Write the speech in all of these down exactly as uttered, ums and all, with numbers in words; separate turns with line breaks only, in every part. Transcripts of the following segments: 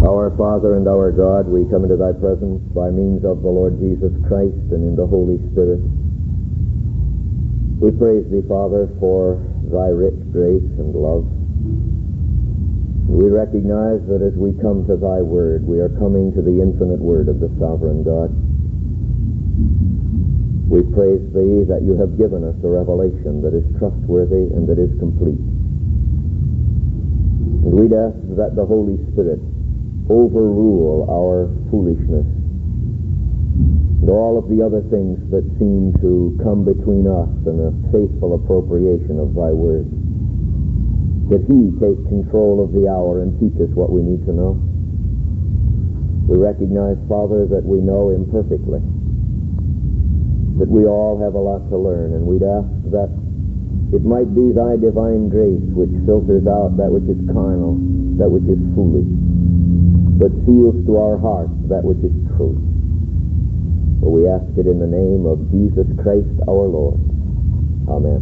Our Father and our God, we come into thy presence by means of the Lord Jesus Christ and in the Holy Spirit. We praise thee, Father, for thy rich grace and love. We recognize that as we come to thy word, we are coming to the infinite word of the sovereign God. We praise thee that you have given us a revelation that is trustworthy and that is complete. And we'd ask that the Holy Spirit overrule our foolishness and all of the other things that seem to come between us and a faithful appropriation of thy word. That he take control of the hour and teach us what we need to know. We recognize, Father, that we know imperfectly, that we all have a lot to learn, and we'd ask that it might be thy divine grace which filters out that which is carnal, that which is foolish, but seals to our hearts that which is true. For we ask it in the name of Jesus Christ our Lord. Amen.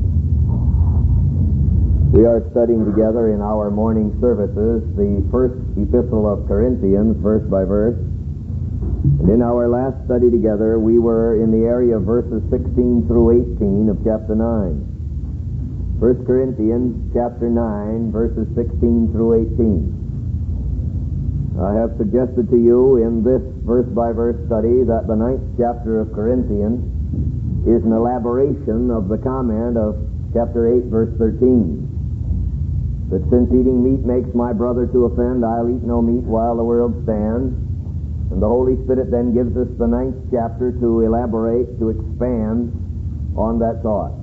We are studying together in our morning services the first epistle of Corinthians, verse by verse. And in our last study together, we were in the area of verses sixteen through eighteen of chapter nine. First Corinthians chapter nine, verses sixteen through eighteen. I have suggested to you in this verse-by-verse study that the ninth chapter of Corinthians is an elaboration of the comment of chapter eight, verse thirteen. That since eating meat makes my brother to offend, I'll eat no meat while the world stands. And the Holy Spirit then gives us the ninth chapter to elaborate, to expand on that thought.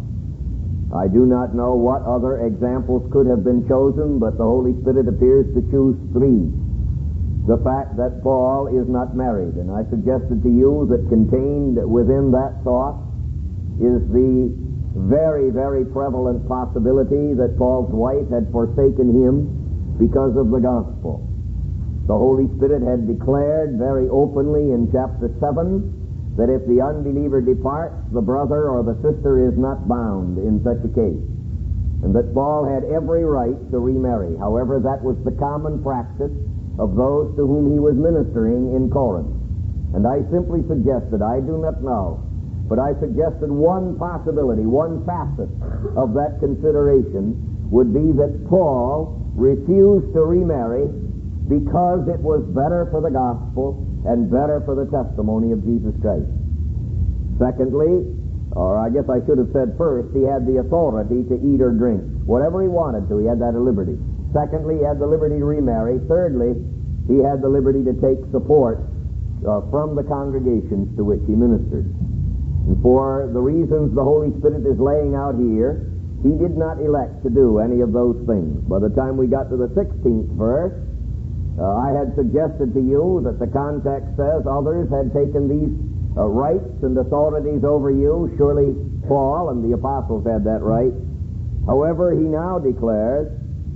I do not know what other examples could have been chosen, but the Holy Spirit appears to choose three. The fact that Paul is not married, and I suggested to you that contained within that thought is the very, very prevalent possibility that Paul's wife had forsaken him because of the gospel. The Holy Spirit had declared very openly in chapter seven that if the unbeliever departs, the brother or the sister is not bound in such a case, and that Paul had every right to remarry. However, that was the common practice of those to whom he was ministering in Corinth. And I simply suggested, I do not know, but I suggested one possibility, one facet of that consideration would be that Paul refused to remarry because it was better for the gospel and better for the testimony of Jesus Christ. Secondly, or I guess I should have said first, he had the authority to eat or drink. Whatever he wanted to, he had that liberty. Secondly, he had the liberty to remarry. Thirdly, he had the liberty to take support uh, from the congregations to which he ministered. And for the reasons the Holy Spirit is laying out here, he did not elect to do any of those things. By the time we got to the sixteenth verse, uh, I had suggested to you that the context says others had taken these uh, rights and authorities over you. Surely Paul and the apostles had that right. However, he now declares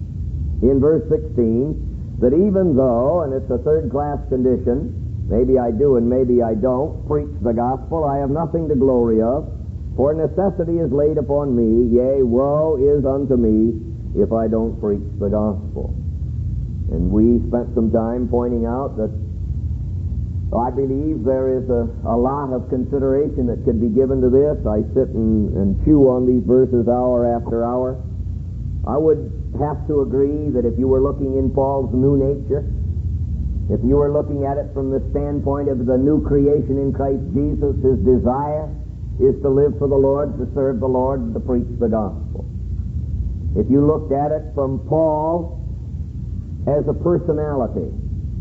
in verse sixteen that even though, and it's a third-class condition, maybe I do and maybe I don't, preach the gospel, I have nothing to glory of, for necessity is laid upon me, yea, woe is unto me if I don't preach the gospel. And we spent some time pointing out that I believe there is a, a lot of consideration that could be given to this. I sit and, and chew on these verses hour after hour. I would have to agree that if you were looking in Paul's new nature, if you were looking at it from the standpoint of the new creation in Christ Jesus, his desire is to live for the Lord, to serve the Lord, and to preach the gospel. If you looked at it from Paul as a personality,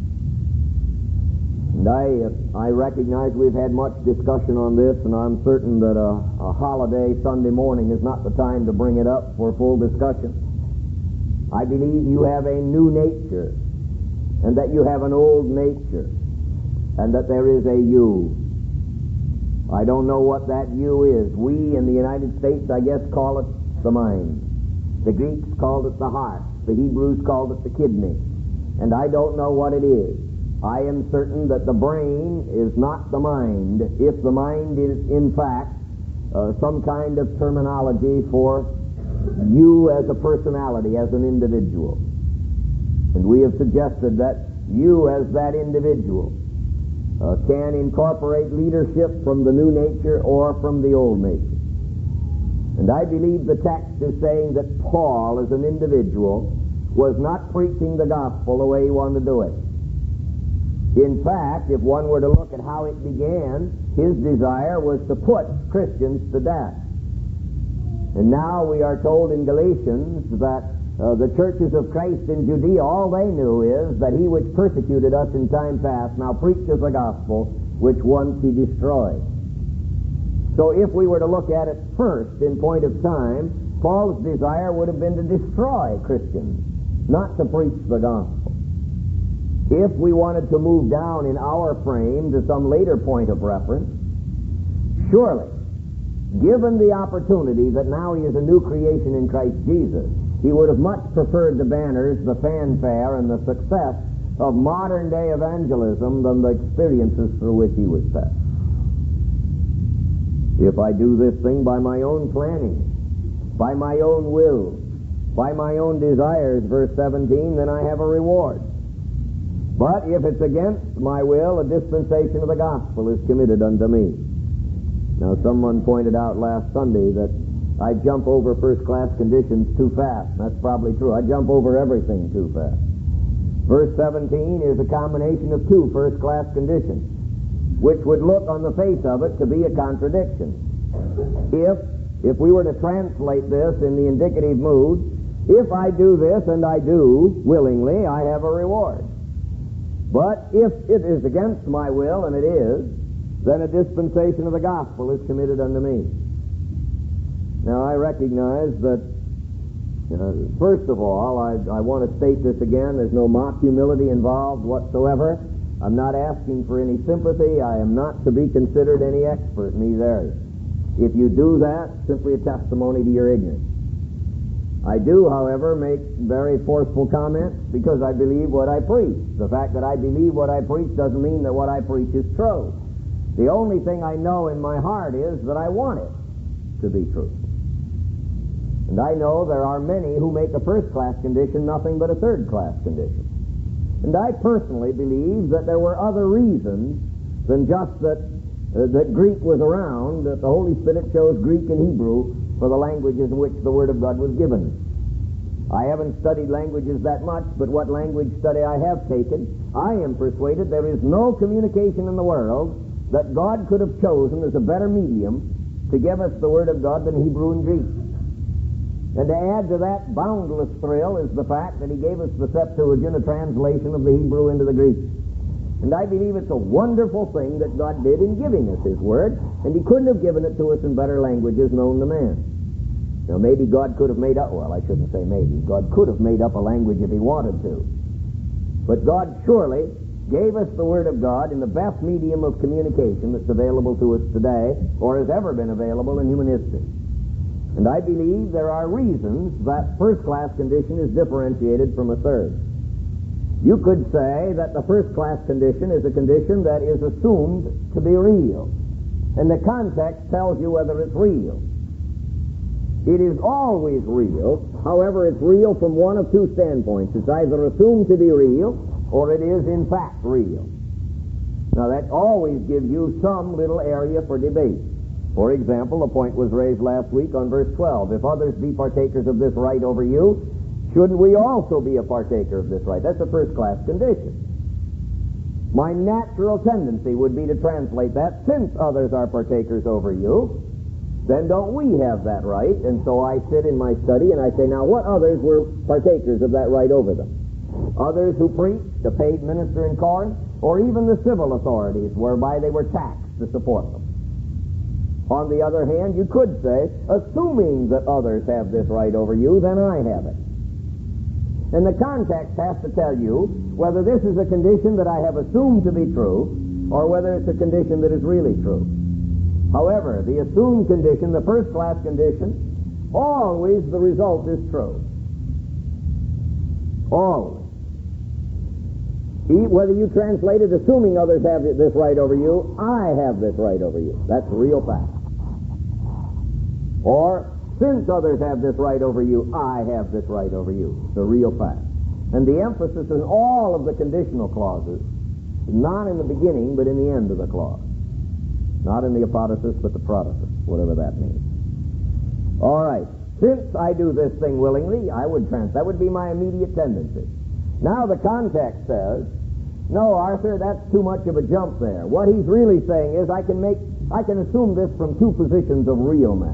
and I, I recognize we've had much discussion on this, and I'm certain that a, a holiday Sunday morning is not the time to bring it up for full discussion. I believe you have a new nature, and that you have an old nature, and that there is a you. I don't know what that you is. We in the United States, I guess, call it the mind. The Greeks called it the heart. The Hebrews called it the kidney. And I don't know what it is. I am certain that the brain is not the mind, if the mind is, in fact, uh, some kind of terminology for you as a personality, as an individual. And we have suggested that you as that individual uh, can incorporate leadership from the new nature or from the old nature. And I believe the text is saying that Paul, as an individual, was not preaching the gospel the way he wanted to do it. In fact, if one were to look at how it began, his desire was to put Christians to death. And now we are told in Galatians that uh, the churches of Christ in Judea, all they knew is that he which persecuted us in time past now preaches the gospel which once he destroyed. So if we were to look at it first in point of time, Paul's desire would have been to destroy Christians, not to preach the gospel. If we wanted to move down in our frame to some later point of reference, surely, given the opportunity that now he is a new creation in Christ Jesus, he would have much preferred the banners, the fanfare, and the success of modern-day evangelism than the experiences through which he was passed. If I do this thing by my own planning, by my own will, by my own desires, verse seventeen, then I have a reward. But if it's against my will, a dispensation of the gospel is committed unto me. Now, someone pointed out last Sunday that I jump over first-class conditions too fast. That's probably true. I jump over everything too fast. Verse seventeen is a combination of two first-class conditions, which would look on the face of it to be a contradiction. If, if we were to translate this in the indicative mood, if I do this, and I do willingly, I have a reward. But if it is against my will, and it is, then a dispensation of the gospel is committed unto me. Now, I recognize that, uh, first of all, I, I want to state this again. There's no mock humility involved whatsoever. I'm not asking for any sympathy. I am not to be considered any expert in these areas. If you do that, simply a testimony to your ignorance. I do, however, make very forceful comments because I believe what I preach. The fact that I believe what I preach doesn't mean that what I preach is true. The only thing I know in my heart is that I want it to be true. And I know there are many who make a first-class condition nothing but a third-class condition. And I personally believe that there were other reasons than just that, uh, that Greek was around, that the Holy Spirit chose Greek and Hebrew for the languages in which the Word of God was given. I haven't studied languages that much, but what language study I have taken, I am persuaded there is no communication in the world that God could have chosen as a better medium to give us the Word of God than Hebrew and Greek. And to add to that boundless thrill is the fact that he gave us the Septuagint, a translation of the Hebrew into the Greek. And I believe it's a wonderful thing that God did in giving us His Word, and He couldn't have given it to us in better languages known to man. Now, maybe God could have made up, well, I shouldn't say maybe, God could have made up a language if He wanted to. But God surely gave us the Word of God in the best medium of communication that's available to us today, or has ever been available in human history. And I believe there are reasons that first-class condition is differentiated from a third. You could say that the first-class condition is a condition that is assumed to be real. And the context tells you whether it's real. It is always real. However, it's real from one of two standpoints. It's either assumed to be real, or it is in fact real. Now, that always gives you some little area for debate. For example, a point was raised last week on verse twelve. If others be partakers of this right over you, shouldn't we also be a partaker of this right? That's a first-class condition. My natural tendency would be to translate that, since others are partakers over you, then don't we have that right? And so I sit in my study and I say, now what others were partakers of that right over them? Others who preached, a paid minister in Corinth, or even the civil authorities whereby they were taxed to support them. On the other hand, you could say, assuming that others have this right over you, then I have it. And the context has to tell you whether this is a condition that I have assumed to be true, or whether it's a condition that is really true. However, the assumed condition, the first-class condition, always the result is true. Always. Whether you translate it, assuming others have this right over you, I have this right over you. That's real fact. Or, since others have this right over you, I have this right over you. The real fact. And the emphasis in all of the conditional clauses is not in the beginning, but in the end of the clause. Not in the apodosis, but the prodosis, whatever that means. All right. Since I do this thing willingly, I would trans. That would be my immediate tendency. Now the context says, no, Arthur, that's too much of a jump there. What he's really saying is I can make, I can assume this from two positions of realness.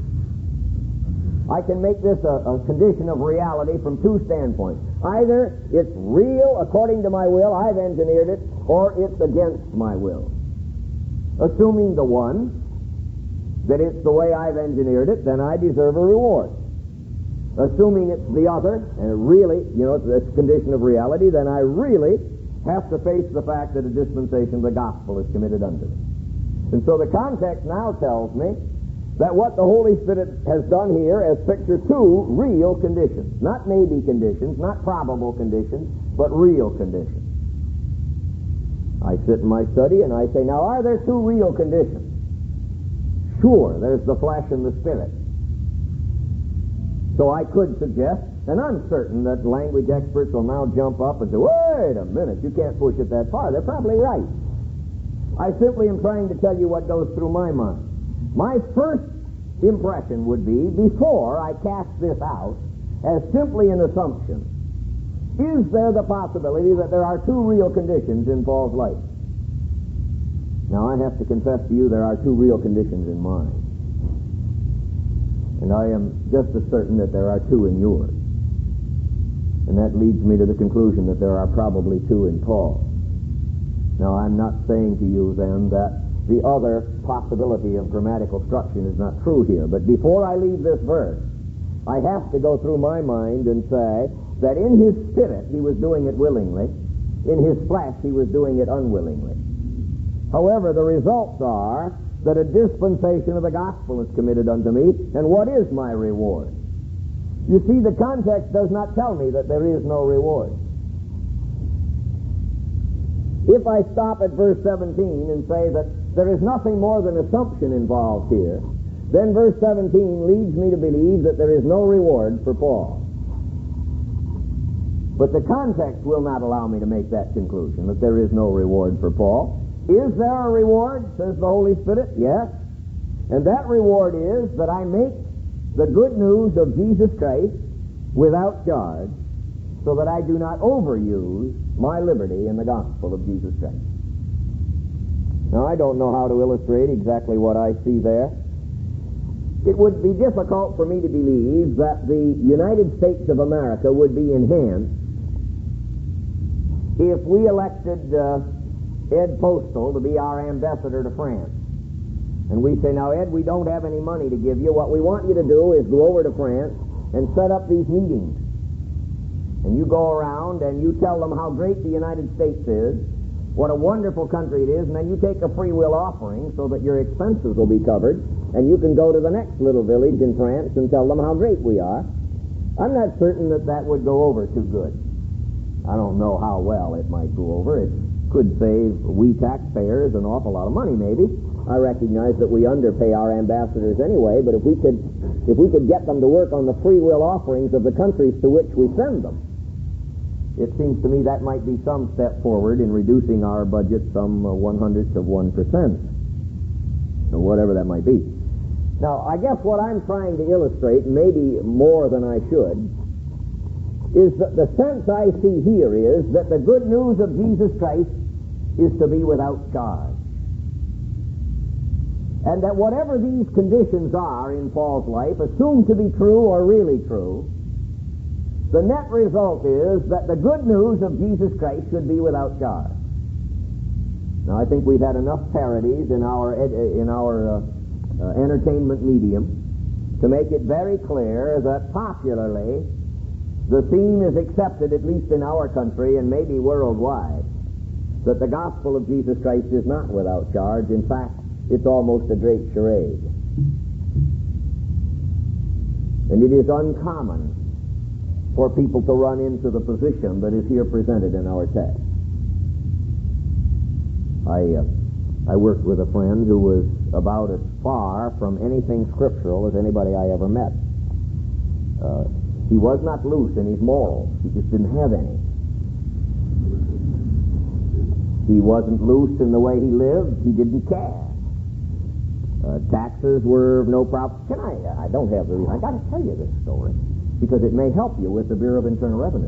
I can make this a, a condition of reality from two standpoints. Either it's real according to my will, I've engineered it, or it's against my will. Assuming the one, that it's the way I've engineered it, then I deserve a reward. Assuming it's the other, and it really, you know, it's a condition of reality, then I really have to face the fact that a dispensation of the gospel is committed unto me. And so the context now tells me that what the Holy Spirit has done here is picture two real conditions. Not maybe conditions, not probable conditions, but real conditions. I sit in my study and I say, now are there two real conditions? Sure, there's the flesh and the spirit. So I could suggest, and I'm certain that language experts will now jump up and say, wait a minute, you can't push it that far. They're probably right. I simply am trying to tell you what goes through my mind. My first impression would be, before I cast this out, as simply an assumption, is there the possibility that there are two real conditions in Paul's life? Now, I have to confess to you there are two real conditions in mine. And I am just as certain that there are two in yours. And that leads me to the conclusion that there are probably two in Paul. Now, I'm not saying to you then that the other possibility of grammatical structure is not true here. But before I leave this verse, I have to go through my mind and say that in his spirit he was doing it willingly. In his flesh he was doing it unwillingly. However, the results are that a dispensation of the gospel is committed unto me, and what is my reward? You see, the context does not tell me that there is no reward. If I stop at verse seventeen and say that there is nothing more than assumption involved here, then verse seventeen leads me to believe that there is no reward for Paul. But the context will not allow me to make that conclusion, that there is no reward for Paul. Is there a reward, says the Holy Spirit? Yes. And that reward is that I make the good news of Jesus Christ without charge, so that I do not overuse my liberty in the gospel of Jesus Christ. Now, I don't know how to illustrate exactly what I see there. It would be difficult for me to believe that the United States of America would be enhanced if we elected uh, Ed Postal to be our ambassador to France. And we say, now, Ed, we don't have any money to give you. What we want you to do is go over to France and set up these meetings. And you go around and you tell them how great the United States is, what a wonderful country it is, and then you take a free will offering so that your expenses will be covered, and you can go to the next little village in France and tell them how great we are. I'm not certain that that would go over too good. I don't know how well it might go over. It could save we taxpayers an awful lot of money, maybe. I recognize that we underpay our ambassadors anyway, but if we could if we could get them to work on the free will offerings of the countries to which we send them, it seems to me that might be some step forward in reducing our budget some uh, one-hundredths of one percent, or whatever that might be. Now, I guess what I'm trying to illustrate, maybe more than I should, is that the sense I see here is that the good news of Jesus Christ is to be without charge. And that whatever these conditions are in Paul's life, assumed to be true or really true, the net result is that the good news of Jesus Christ should be without charge. Now, I think we've had enough parodies in our ed- in our uh, uh, entertainment medium to make it very clear that popularly the theme is accepted, at least in our country and maybe worldwide, that the gospel of Jesus Christ is not without charge. In fact, it's almost a great charade. And it is uncommon for people to run into the position that is here presented in our text. I uh, I worked with a friend who was about as far from anything scriptural as anybody I ever met. Uh, He was not loose in his morals. He just didn't have any. He wasn't loose in the way he lived. He didn't care. Uh, taxes were no problem. Can I? I don't have the. I got to tell you this story because it may help you with the Bureau of Internal Revenue.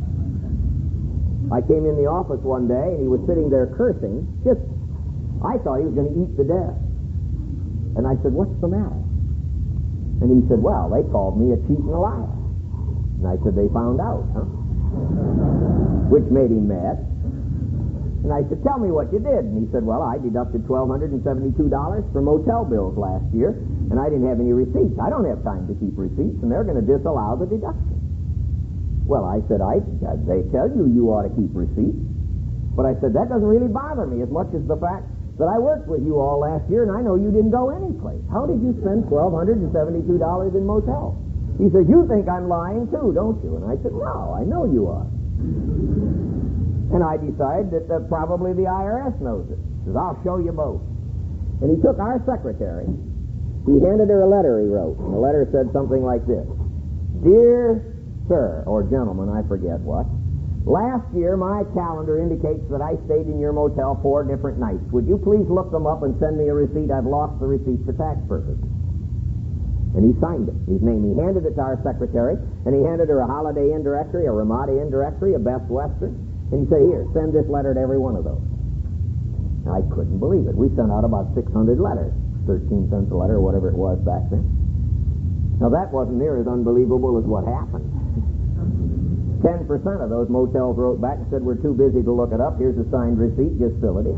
I came in the office one day and he was sitting there cursing. Just, I thought he was going to eat to death. And I said, "What's the matter?" And he said, "Well, they called me a cheat and a liar." And I said, "They found out, huh?" Which made him mad. And I said, "Tell me what you did." And he said, "Well, I deducted one thousand two hundred seventy-two dollars for motel bills last year, and I didn't have any receipts. I don't have time to keep receipts, and they're going to disallow the deduction." Well, I said, I, they tell you you ought to keep receipts. But I said, that doesn't really bother me as much as the fact that I worked with you all last year, and I know you didn't go anyplace. How did you spend one thousand two hundred seventy-two dollars in motels? He said, "You think I'm lying too, don't you?" And I said, "No, I know you are." And I decided that uh, probably the I R S knows it. He says, "I'll show you both." And he took our secretary. He handed her a letter he wrote. And the letter said something like this: "Dear Sir," or gentleman, I forget what, "last year my calendar indicates that I stayed in your motel four different nights. Would you please look them up and send me a receipt? I've lost the receipt for tax purposes." And he signed it. His name. He handed it to our secretary, and he handed her a Holiday Inn directory, a Ramada Inn directory, a Best Western. And he said, "Here, send this letter to every one of those." I couldn't believe it. We sent out about six hundred letters, thirteen cents a letter, or whatever it was back then. Now, that wasn't near as unbelievable as what happened. ten percent of those motels wrote back and said, "We're too busy to look it up. Here's a signed receipt. Just fill it in."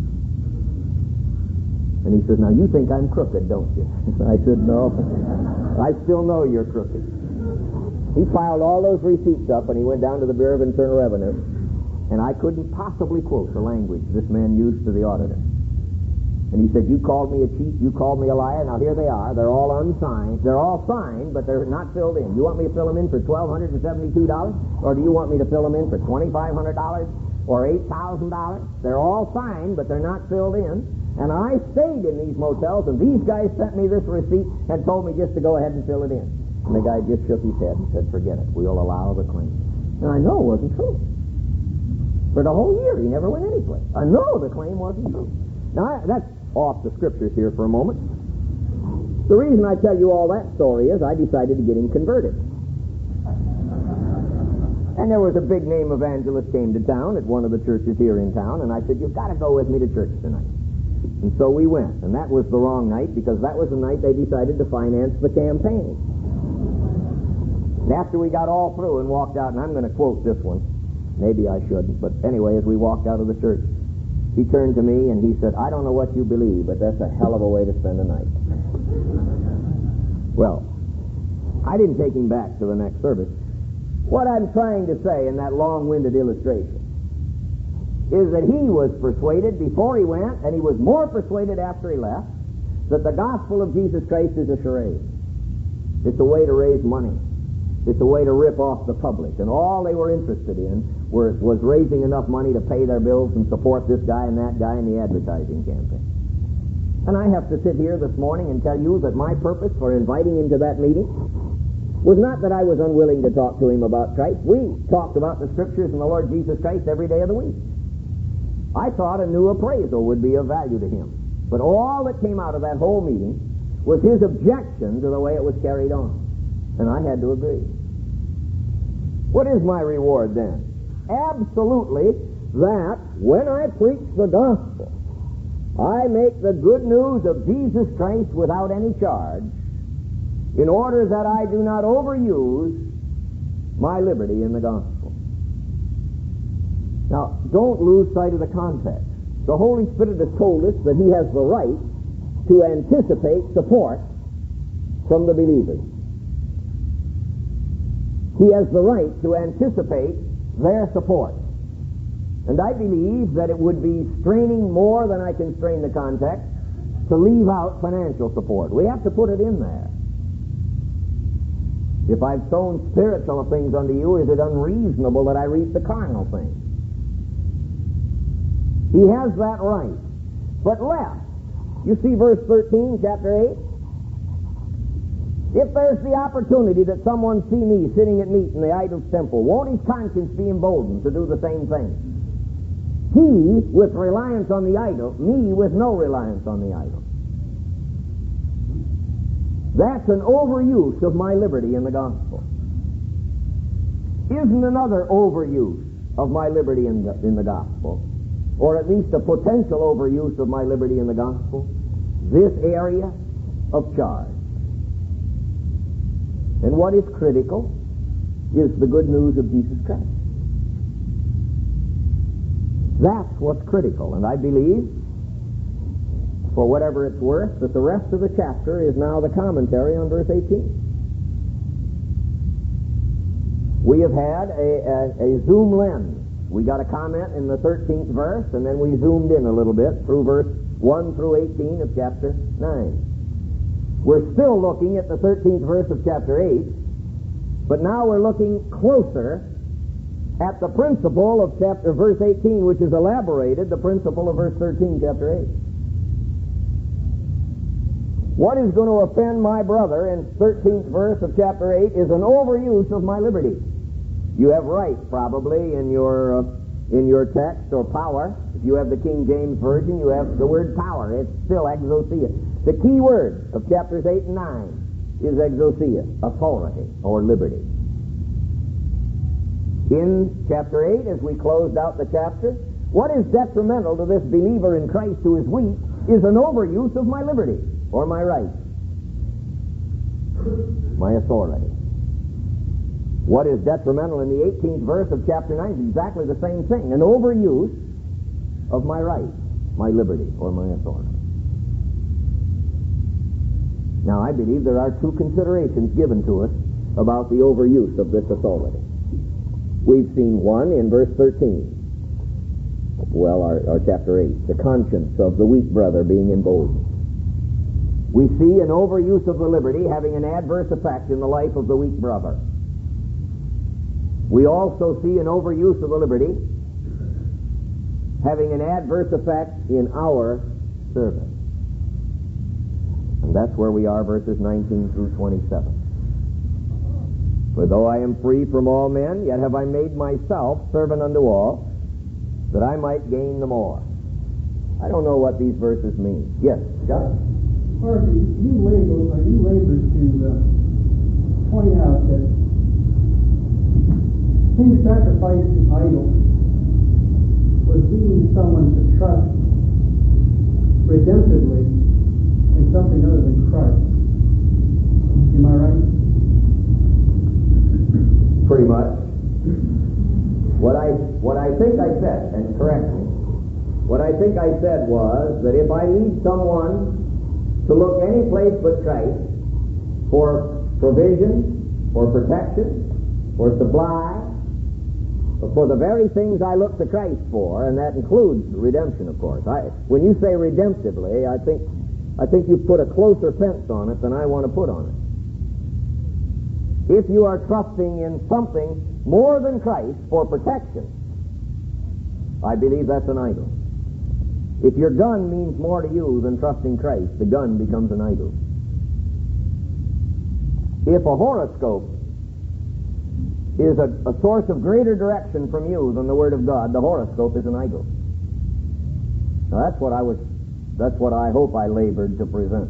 And he says, "Now, you think I'm crooked, don't you?" I said, "No. I still know you're crooked." He filed all those receipts up, and he went down to the Bureau of Internal Revenue. And I couldn't possibly quote the language this man used to the auditor. And he said, "You called me a cheat, you called me a liar. Now here they are. They're all unsigned. They're all signed, but they're not filled in. You want me to fill them in for one thousand two hundred seventy-two dollars? Or do you want me to fill them in for two thousand five hundred dollars or eight thousand dollars? They're all signed, but they're not filled in. And I stayed in these motels, and these guys sent me this receipt and told me just to go ahead and fill it in." And the guy just shook his head and said, "Forget it. We'll allow the claim." And I know it wasn't true. For the whole year, he never went anyplace. I know the claim wasn't true. Now, I, that's off the scriptures here for a moment. The reason I tell you all that story is I decided to get him converted. And there was a big name evangelist came to town at one of the churches here in town, and I said, "You've got to go with me to church tonight." And so we went, and that was the wrong night because that was the night they decided to finance the campaign. And after we got all through and walked out, and I'm going to quote this one, maybe I shouldn't, but anyway, as we walked out of the church, he turned to me and he said, "I don't know what you believe, but that's a hell of a way to spend a night." Well, I didn't take him back to the next service. What I'm trying to say in that long-winded illustration is that he was persuaded before he went, and he was more persuaded after he left, that the gospel of Jesus Christ is a charade. It's a way to raise money. It's a way to rip off the public. And all they were interested in were, was raising enough money to pay their bills and support this guy and that guy in the advertising campaign. And I have to sit here this morning and tell you that my purpose for inviting him to that meeting was not that I was unwilling to talk to him about Christ. We talked about the Scriptures and the Lord Jesus Christ every day of the week. I thought a new appraisal would be of value to him. But all that came out of that whole meeting was his objection to the way it was carried on. And I had to agree. What is my reward then? Absolutely that when I preach the gospel, I make the good news of Jesus Christ without any charge, in order that I do not overuse my liberty in the gospel. Now, don't lose sight of the context. The Holy Spirit has told us that he has the right to anticipate support from the believers. He has the right to anticipate their support. And I believe that it would be straining more than I can strain the context to leave out financial support. We have to put it in there. If I've sown spiritual things unto you, is it unreasonable that I reap the carnal things? He has that right. But lest, you see verse thirteen, chapter eight? If there's the opportunity that someone see me sitting at meat in the idol's temple, won't his conscience be emboldened to do the same thing? He with reliance on the idol, me with no reliance on the idol. That's an overuse of my liberty in the gospel. Isn't another overuse of my liberty in the, in the gospel, or at least a potential overuse of my liberty in the gospel, this area of charge? And what is critical is the good news of Jesus Christ. That's what's critical, and I believe, for whatever it's worth, that the rest of the chapter is now the commentary on verse eighteen. We have had a, a, a zoom lens. We got a comment in the thirteenth verse, and then we zoomed in a little bit through verse one through eighteen of chapter nine. We're still looking at the thirteenth verse of chapter eight, but now we're looking closer at the principle of chapter verse eighteen, which is elaborated, the principle of verse thirteen, chapter eight. What is going to offend my brother in thirteenth verse of chapter eight is an overuse of my liberty. You have right, probably, in your uh, in your text, or power. If you have the King James Version, you have the word power. It's still exousia. The key word of chapters eight and nine is exousia, authority, or liberty. In chapter eight, as we closed out the chapter, what is detrimental to this believer in Christ who is weak is an overuse of my liberty, or my right, my authority. What is detrimental in the eighteenth verse of chapter nine is exactly the same thing, an overuse of my right, my liberty, or my authority. Now, I believe there are two considerations given to us about the overuse of this authority. We've seen one in verse thirteen. Well, our, our chapter eight, the conscience of the weak brother being emboldened. We see an overuse of the liberty having an adverse effect in the life of the weak brother. We also see an overuse of the liberty having an adverse effect in our service. And that's where we are, verses nineteen through twenty-seven. For though I am free from all men, yet have I made myself servant unto all, that I might gain the more. I don't know what these verses mean. Yes, John?
Mark, you labor, uh, you labor to uh, point out that being sacrificed to idols was leading someone to trust redemptively in something other than Christ. Am I right?
Pretty much. What I what I think I said, and correct me, what I think I said was that if I need someone to look any place but Christ for provision, for protection, for supply, for the very things I look to Christ for, and that includes redemption, of course. I, when you say redemptively, I think I think you put a closer fence on it than I want to put on it. If you are trusting in something more than Christ for protection, I believe that's an idol. If your gun means more to you than trusting Christ, the gun becomes an idol. If a horoscope is a, a source of greater direction from you than the Word of God, the horoscope is an idol. Now that's what I was, that's what I hope I labored to present.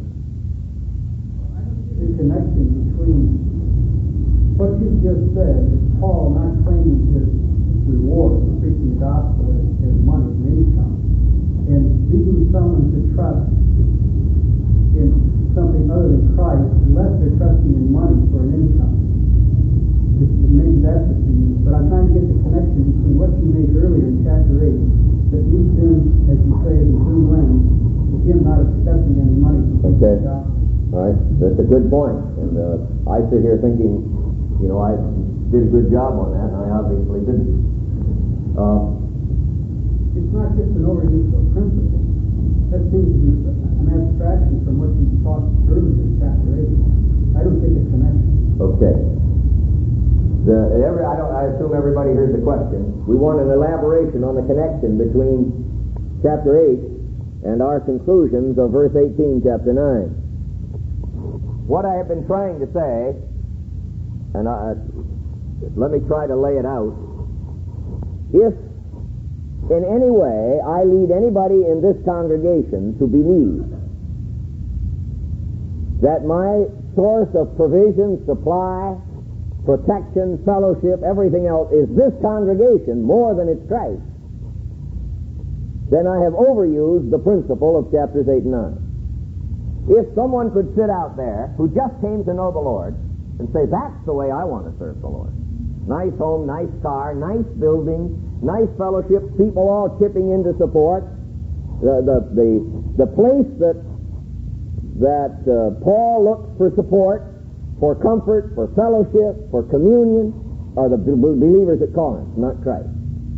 The connection between what you just said is Paul not claiming his reward for preaching the gospel as, as money and income, and leading someone to trust in something other than Christ unless they're trusting in money for an income. Maybe that's what you mean, but I'm trying to get the connection between what you made earlier in chapter eight that leads him, as you say, as a zoom lens, to him not accepting any money from
okay.
God.
All right, that's a good point. And uh, I sit here thinking, you know, I did a good job on that, and I obviously didn't. Uh,
it's not just an overuse of principle. That seems to be an abstraction from what you taught earlier in chapter eight. I don't get the connection.
Okay. The, every, I, don't, I assume everybody heard the question. We want an elaboration on the connection between chapter eight and our conclusions of verse eighteen, chapter nine. what I have been trying to say, and I, let me try to lay it out. If in any way I lead anybody in this congregation to believe that my source of provision, supply, protection, fellowship, everything else is this congregation more than it's Christ, then I have overused the principle of chapters eight and nine. If someone could sit out there who just came to know the Lord and say, that's the way I want to serve the Lord. Nice home, nice car, nice building, nice fellowship, people all chipping in to support. The, the, the, the place that, that uh, Paul looked for support, for comfort, for fellowship, for communion, are the believers at Corinth, not Christ.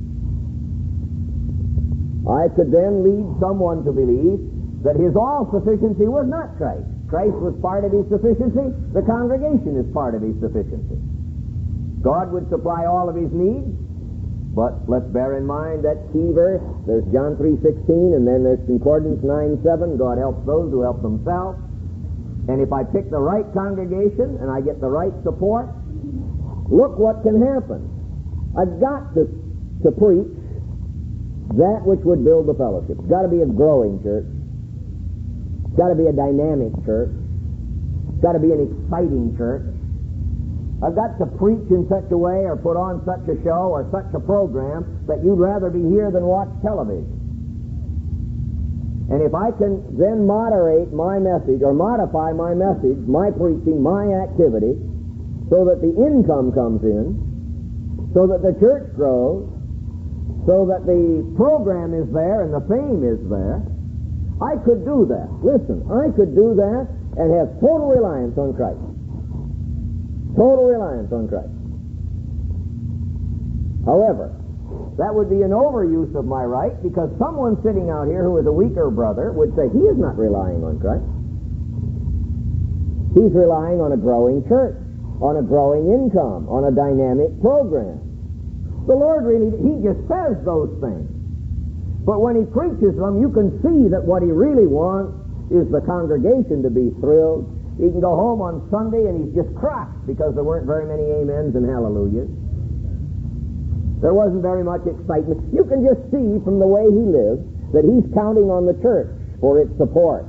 I could then lead someone to believe that his all-sufficiency was not Christ. Christ was part of his sufficiency. The congregation is part of his sufficiency. God would supply all of his needs, but let's bear in mind that key verse. There's John three sixteen, and then there's Concordance nine seven. God helps those who help themselves. And if I pick the right congregation and I get the right support, look what can happen. I've got to, to preach that which would build the fellowship. It's got to be a growing church. It's got to be a dynamic church. It's got to be an exciting church. I've got to preach in such a way or put on such a show or such a program that you'd rather be here than watch television. And if I can then moderate my message or modify my message, my preaching, my activity, so that the income comes in, so that the church grows, so that the program is there and the fame is there, I could do that. Listen, I could do that and have total reliance on Christ. Total reliance on Christ. However, that would be an overuse of my right, because someone sitting out here who is a weaker brother would say he is not relying on Christ. He's relying on a growing church, on a growing income, on a dynamic program. The Lord really, he just says those things. But when he preaches them, you can see that what he really wants is the congregation to be thrilled. He can go home on Sunday and he's just crushed because there weren't very many amens and hallelujahs. There wasn't very much excitement. You can just see from the way he lives that he's counting on the church for its support,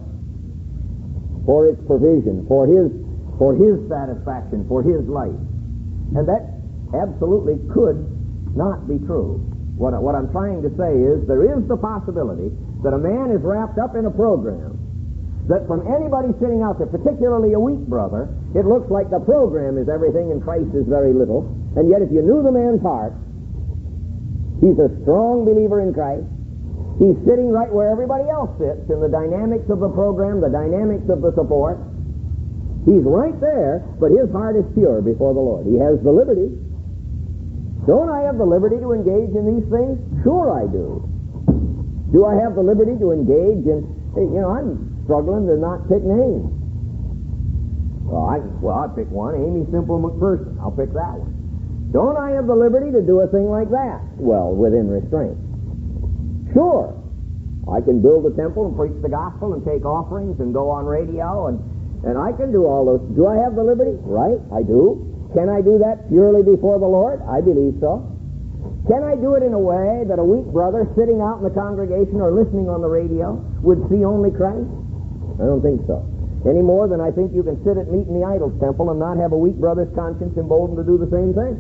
for its provision, for his, for his satisfaction, for his life. And that absolutely could not be true. What, what I'm trying to say is there is the possibility that a man is wrapped up in a program that from anybody sitting out there, particularly a weak brother, it looks like the program is everything and Christ is very little. And yet if you knew the man's heart, he's a strong believer in Christ. He's sitting right where everybody else sits in the dynamics of the program, the dynamics of the support. He's right there, but his heart is pure before the Lord. He has the liberty. Don't I have the liberty to engage in these things? Sure I do. Do I have the liberty to engage in, hey, you know, I'm struggling to not pick names. Well, I, well, I'll pick one, Amy Simple McPherson. I'll pick that one. Don't I have the liberty to do a thing like that? Well, within restraint. Sure. I can build a temple and preach the gospel and take offerings and go on radio, and, and I can do all those. Do I have the liberty? Right, I do. Can I do that purely before the Lord? I believe so. Can I do it in a way that a weak brother sitting out in the congregation or listening on the radio would see only Christ? I don't think so. Any more than I think you can sit at meet in the idol's temple and not have a weak brother's conscience emboldened to do the same thing.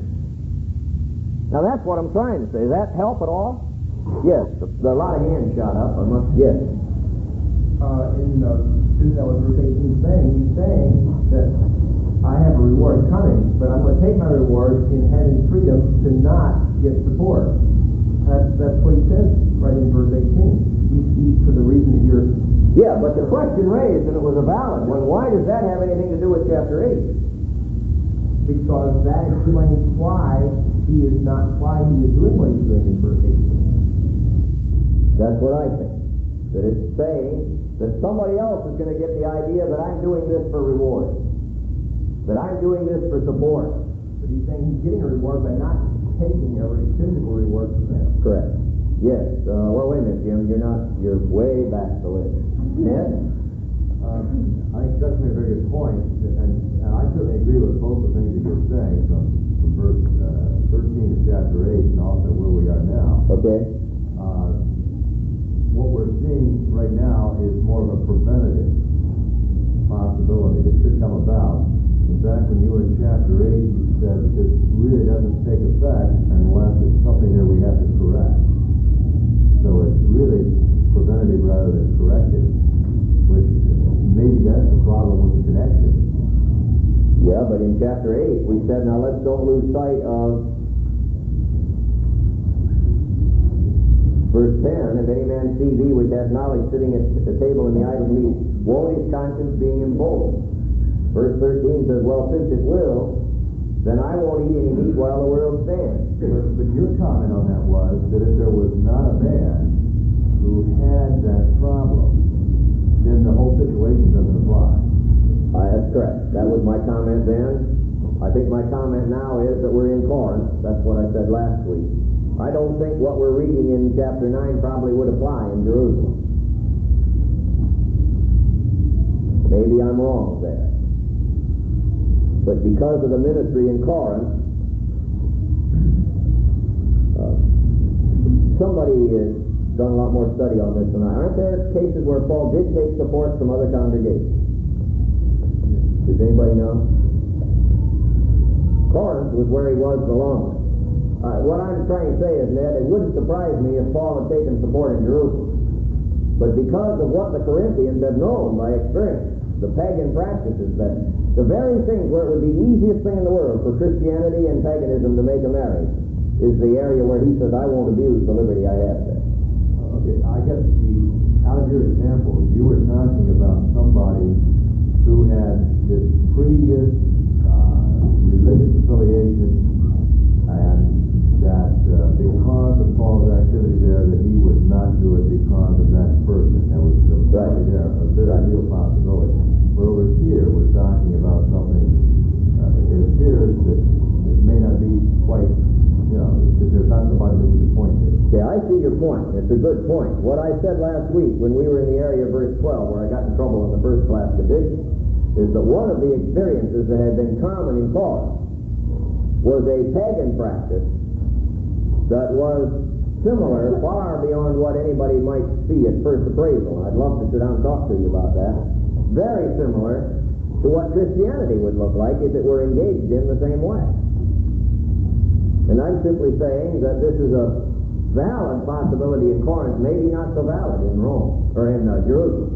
Now that's what I'm trying to say. Does that help at all? Yes. There are a lot of hands shot up. I must. Yes.
Uh, in uh, isn't that what verse eighteen is saying? He's saying that I have a reward coming, but I'm going to take my reward in having freedom to not get support. That's, that's what he says right in verse eighteen. He, he, for the reason that you're...
Yeah, but the question raised, and it was a valid one, why does that have anything to do with chapter eight?
Because that explains why he is not, why he is doing what he's doing in verse eighteen.
That's what I think. That it's saying that somebody else is going to get the idea that I'm doing this for reward. That I'm doing this for support.
But he's saying he's getting a reward by not taking a physical reward from them.
Correct. Yes. Uh, well, wait a minute, Jim. You're not, you're way back the list. Ned?
Uh, I think Chuck's made a very good point, and, and I certainly agree with both the things that you're saying from, from verse uh, thirteen of chapter eight and also where we are now.
Okay.
Uh, what we're seeing right now is more of a preventative possibility that could come about. In fact, when you were in chapter eight, you said that this really doesn't take effect unless it's something that we have to correct. So it's really preventative rather than corrective, which maybe that's the problem with the connection.
Yeah, but in chapter eight, we said, now let's don't lose sight of verse ten. If any man see thee which hath knowledge sitting at the table in the idle meat, woe his conscience being emboldened. Verse thirteen says, well, since it will, then I won't eat any meat while the world stands.
But, but your comment on that was that if there was not a man who had that problem, then the whole situation doesn't apply.
Uh, that's correct. That was my comment then. I think my comment now is that we're in Corinth. That's what I said last week. I don't think what we're reading in chapter nine probably would apply in Jerusalem. Maybe I'm wrong there. But because of the ministry in Corinth, uh, somebody has done a lot more study on this than I. Aren't there cases where Paul did take support from other congregations? Does anybody know? Corinth was where he was the longest. Uh, what I'm trying to say is, Ned, it wouldn't surprise me if Paul had taken support in Jerusalem. But because of what the Corinthians have known by experience, the pagan practices, that the very things where it would be the easiest thing in the world for Christianity and paganism to make a marriage is the area where he says, I won't abuse the liberty I have there.
Okay, I guess the, out of your example, you were talking about somebody who had this previous uh, religious affiliation, and that uh, because of Paul's activity there, that he would not do it because of that person. That was the right there, a very right. real possibility. But over here, we're talking about something, uh, it appears that it may not be quite, you know, that there's not somebody that we can point to.
Okay, I see your point. It's a good point. What I said last week when we were in the area of verse twelve, where I got in trouble in the first class condition, is that one of the experiences that had been common in Corinth was a pagan practice that was similar, far beyond what anybody might see at first appraisal. I'd love to sit down and talk to you about that. Very similar to what Christianity would look like if it were engaged in the same way. And I'm simply saying that this is a valid possibility in Corinth, maybe not so valid in Rome, or in uh, Jerusalem.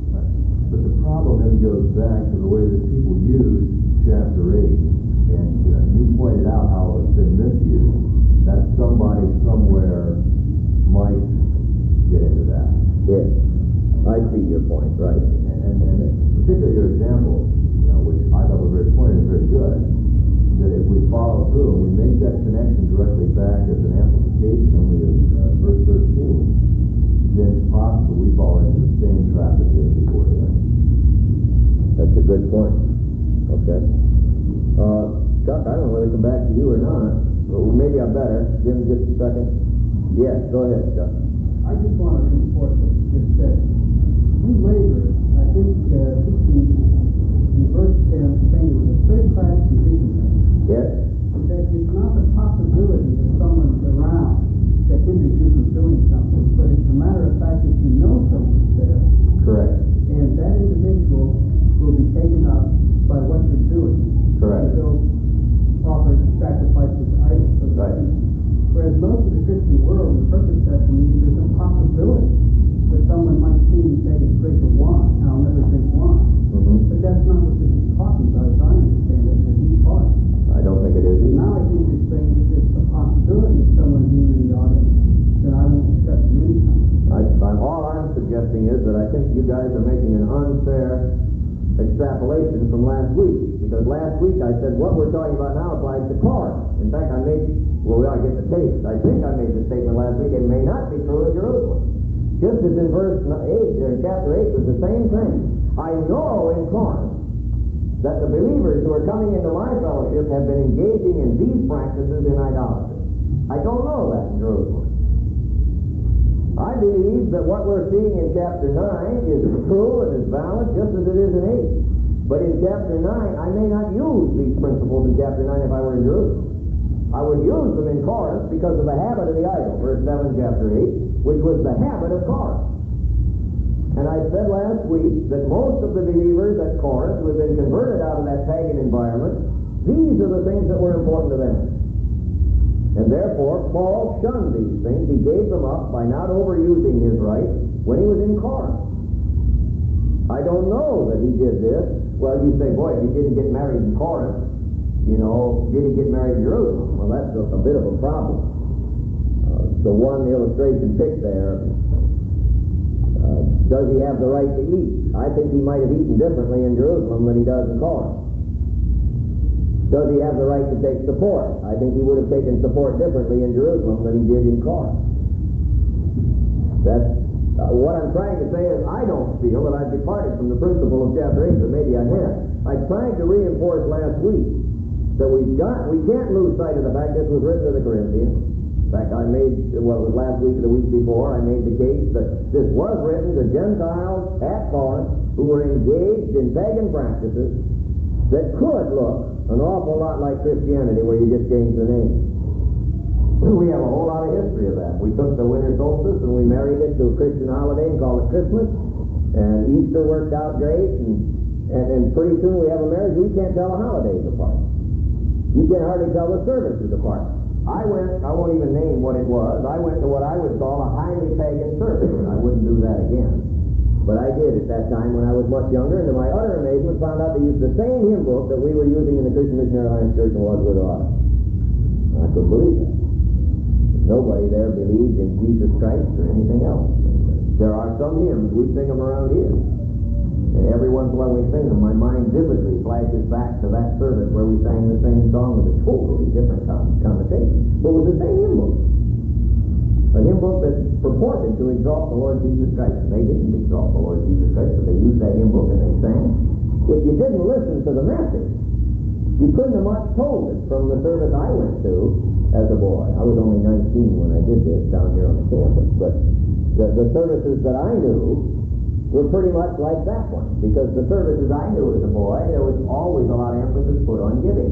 But the problem then goes back to the way that people use chapter eight. And you know, you pointed out how it's been misused. That somebody somewhere might get into that.
Yes, I see your point, right.
And, and, and particularly your example, you know, which I thought was very pointed and very good, that if we follow through and we make that connection directly back as an amplification only of uh, verse thirteen, then possibly we fall into the same trap that the other people were doing.
That's a good point. Okay. Uh, Chuck, I don't know whether to come back to you or not. Well, maybe I better. Jim, just a second. Yes, go ahead, Chuck.
I just want to reinforce what you just said. You later, I think, uh, teaching in verse ten, saying it was a third-class condition.
Yes.
That it's not the possibility that someone's around that hinders you from doing something, but it's a matter of fact that you know someone's there.
Correct.
And that individual will be taken up by what you're doing.
Correct.
So offer sacrifices to idols. So
right.
Whereas most of the Christian world interprets that to mean there's a possibility that someone might see me take a drink of wine, and I'll never drink wine.
Mm-hmm. But
that's not what this is talking about, as I understand it, as you taught it.
I don't think it is either.
Now I think you're saying if there's a possibility of someone being in the audience, then I won't accept an income.
I, I'm, all I'm suggesting is that I think you guys are making an unfair extrapolation from last week. Because last week I said what we're talking about now applies to Corinth. In fact, I made, well, we ought to get the tape. I think I made the statement last week. It may not be true of Jerusalem. Just as in verse eight, or in chapter eight, was the same thing. I know in Corinth that the believers who are coming into my fellowship have been engaging in these practices in idolatry. I don't know that in Jerusalem. I believe believes that what we're seeing in chapter nine is true and is valid just as it is in eight. But in chapter nine, I may not use these principles in chapter nine if I were in Jerusalem. I would use them in Corinth because of the habit of the idol, verse seven, chapter eight, which was the habit of Corinth. And I said last week that most of the believers at Corinth who had been converted out of that pagan environment, these are the things that were important to them. And therefore, Paul shunned these things. He gave them up by not overusing his right when he was in Corinth. I don't know that he did this. Well, you say, boy, if he didn't get married in Corinth, you know, did he get married in Jerusalem? Well, that's a, a bit of a problem. Uh, the one illustration picked there, uh, does he have the right to eat? I think he might have eaten differently in Jerusalem than he does in Corinth. Does he have the right to take support? I think he would have taken support differently in Jerusalem than he did in Corinth. That's uh, what I'm trying to say is I don't feel that I've departed from the principle of chapter eight, but maybe I have. I tried to reinforce last week that we've got, we can't lose sight of the fact this was written to the Corinthians. In fact, I made, well, it was last week or the week before, I made the case that this was written to Gentiles at Corinth who were engaged in pagan practices that could look an awful lot like Christianity, where you just change the name. We have a whole lot of history of that. We took the winter solstice and we married it to a Christian holiday and called it Christmas, and Easter worked out great, and, and, and pretty soon we have a marriage. We can't tell the holidays apart. You can hardly tell the services apart. I went, I won't even name what it was, I went to what I would call a highly pagan service, and I wouldn't do that again. But I did at that time when I was much younger, and to my utter amazement found out they used the same hymn book that we were using in the Christian Missionary Alliance Church in Wadsworth, Ohio. I couldn't believe that. Nobody there believed in Jesus Christ or anything else. There are some hymns, we sing them around here. And every once in a while we sing them, my mind vividly flashes back to that service where we sang the same song with a totally different connotation. But it was the same hymn book. A hymn book that purported to exalt the Lord Jesus Christ. And they didn't exalt the Lord Jesus Christ, but they used that hymn book and they sang. If you didn't listen to the message, you couldn't have much told it from the service I went to as a boy. I was only nineteen when I did this down here on the campus. But the, the services that I knew were pretty much like that one, because the services I knew as a boy, there was always a lot of emphasis put on giving.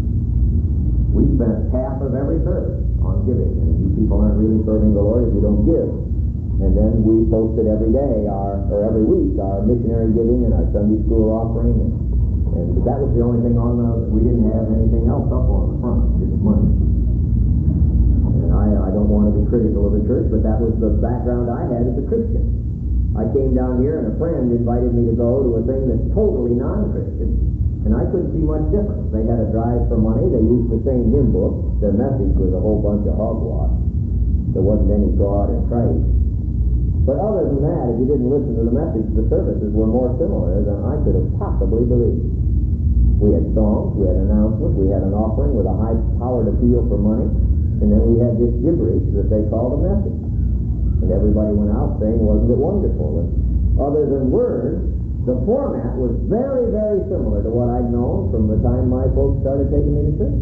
We spent half of every service on giving, and you people aren't really serving the Lord if you don't give. And then we posted every day, our or every week, our missionary giving and our Sunday school offering, and, and that was the only thing on the, we didn't have anything else up on the front, just money. And I, I don't want to be critical of the church, but that was the background I had as a Christian. I came down here and a friend invited me to go to a thing that's totally non-Christian, and I couldn't see much difference. They had a drive for money, they used the same hymn book, their message was a whole bunch of hogwash. There wasn't any God in Christ. But other than that, if you didn't listen to the message, the services were more similar than I could have possibly believed. We had songs, we had announcements, we had an offering with a high-powered appeal for money, and then we had this gibberish that they called a message. And everybody went out saying, wasn't it wonderful? And other than words, the format was very, very similar to what I'd known from the time my folks started taking me to church.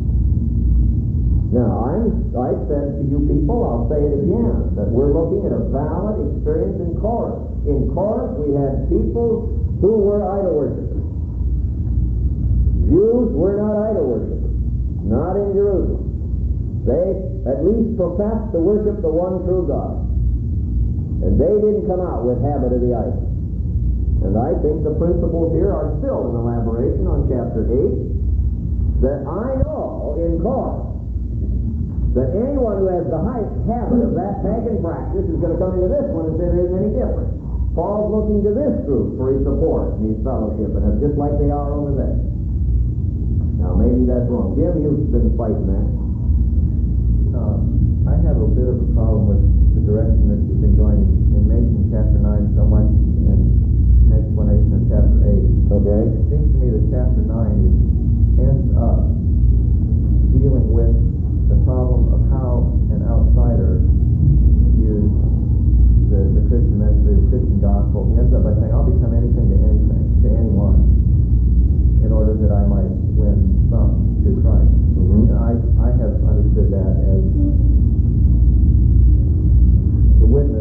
Now, I'm, I said to you people, I'll say it again, that we're looking at a valid experience in Corinth. In Corinth, we had people who were idol worshippers. Jews were not idol worshippers. Not in Jerusalem. They at least professed to worship the one true God. And they didn't come out with habit of the idol. And I think the principles here are still an elaboration on chapter eight, that I know in Corinth that anyone who has the highest habit of that pagan practice is going to come into this one and say there isn't any difference. Paul's looking to this group for his support and his fellowship, and it's just like they are over there. Now maybe that's wrong. Jim, you've been fighting that.
Uh, I have a bit of a problem with the direction that you've been going in making chapter nine so much an explanation of chapter eight.
Okay.
It seems to me that chapter nine is, ends up dealing with the problem of how an outsider views the, the Christian message, the Christian gospel. He ends up by saying, I'll become anything to anything, to anyone, in order that I might win some to Christ. Mm-hmm. And I, I have understood that as the witness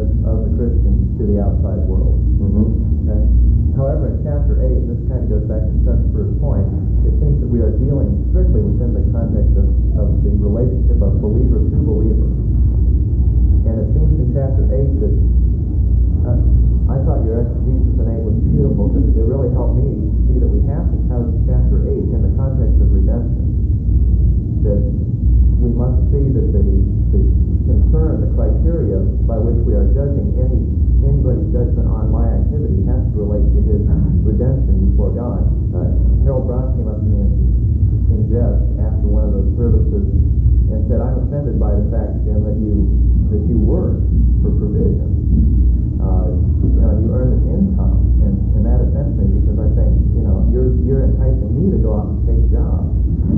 the outside world.
Mm-hmm.
Okay? However, in chapter eight, and this kind of goes back to Chuck's first point, it seems that we are dealing strictly within the context of, of the relationship of believer to believer. And it seems in chapter eight that uh, I thought your exegesis in eight was beautiful because it really helped me see that we have to couch chapter eight in the context of redemption. That we must see that the, the concern, the criteria by which we are judging any anybody's judgment on my activity has to relate to his redemption before God. Uh, Harold Brown came up to me in, in jest after one of those services and said, "I'm offended by the fact, Jim, that you that you work for provision. Uh, you know, you earn an income, and, and that offends me because I think, you know, you're you're enticing me to go out and take jobs."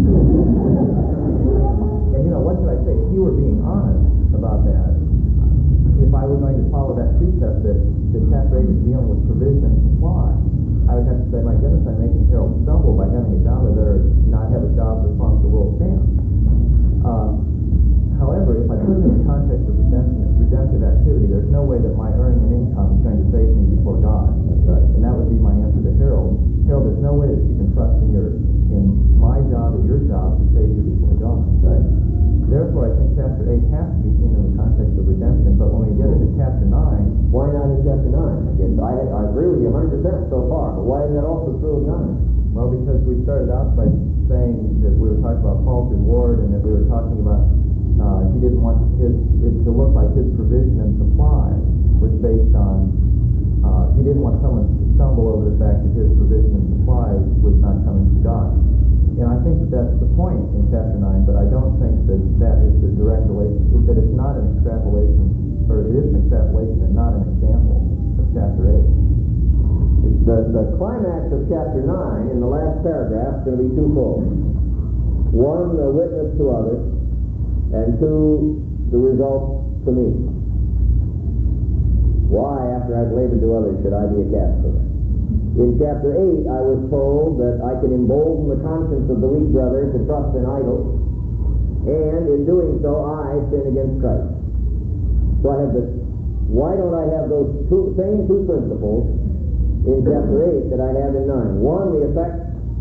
And you know, what should I say? If you were being honest about that, if I were going to follow that precept that the chapter eight is dealing with provision and supply, I would have to say, my goodness, I'm making Harold stumble by having a job. I better not have a job as long as the world stands. Um, however, if I put it in the context of redemption, redemptive activity, there's no way that my earning an income is going to save me before God. That's right. And that would be my answer to Harold. Harold, there's no way that you can trust in your in my job or your job to save you before God. Right. Therefore, I think chapter eight has to be seen in the context of redemption. But when we get into chapter nine,
why not in chapter nine? I guess I, I agree with you one hundred percent so far, but why isn't that also true of nine?
Well, because we started out by saying that we were talking about Paul's reward, and that we were talking about uh, he didn't want his it to look like his provision and supply was based on uh, he didn't want someone to stumble over the fact that his provision and supply was not coming from God. And I think that that's the point in chapter nine, but I don't think that that is the direct relation, that it's not an extrapolation, or it is an extrapolation and not an example of chapter eight.
The, the climax of chapter nine in the last paragraph is going to be twofold. One, a witness to others, and two, the results to me. Why, after I've labored to others, should I be a castaway? In chapter eight, I was told that I can embolden the conscience of the weak brother to trust in idols, and in doing so, I sin against Christ. So I have this. Why don't I have those two, same two principles in chapter eight that I have in nine? One, the effect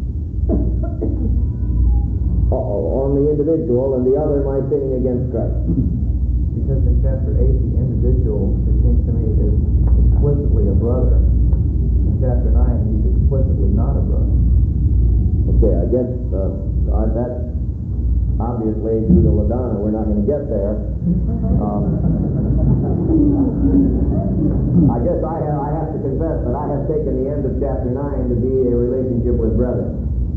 uh-oh, on the individual, and the other, my sinning against Christ.
Because in chapter eight, the individual, it seems to me, is explicitly a brother. In chapter nine, he's explicitly not a brother.
Okay, I guess uh, uh, that's obviously due to LaDonna. We're not going to get there. Um, I guess I have, I have to confess that I have taken the end of chapter nine to be a relationship with brethren.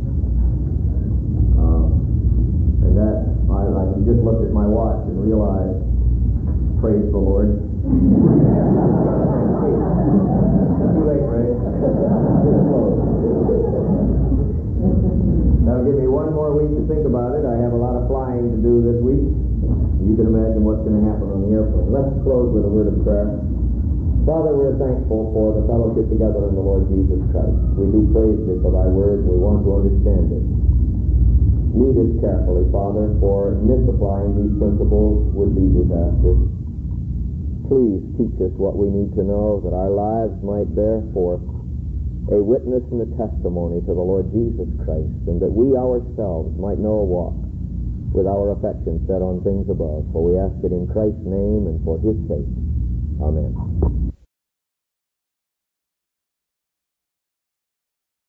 Uh, and that, I, I just looked at my watch and realized, praise the Lord. Too late, Ray. That'll give me one more week to think about it. I have a lot of flying to do this week. You can imagine what's going to happen on the airplane. Let's close with a word of prayer. Father, we're thankful for the fellowship together in the Lord Jesus Christ. We do praise Thee for Thy word, and we want to understand it. Lead us carefully, Father, for misapplying these principles would be disastrous. Please teach us what we need to know, that our lives might bear forth a witness and a testimony to the Lord Jesus Christ, and that we ourselves might know a walk with our affection set on things above. For we ask it in Christ's name and for His sake. Amen.